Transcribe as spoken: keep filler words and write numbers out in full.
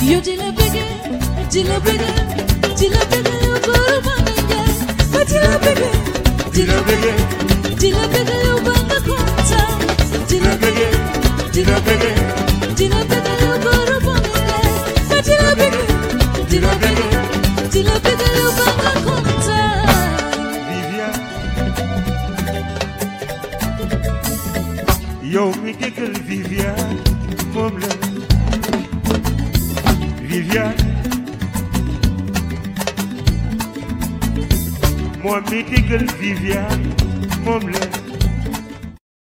You dila bege, dila bege, dila bege, you guru manenge. Dila bege, dila bege, dila bege, you banga konta. Dila bege, dila bege, dila bege, you guru manenge. Dila bege, dila bege, dila bege, you banga konta. Viviane, yow mi déggal Viviane moom la. Viviane, moom mi déggal Viviane moom la.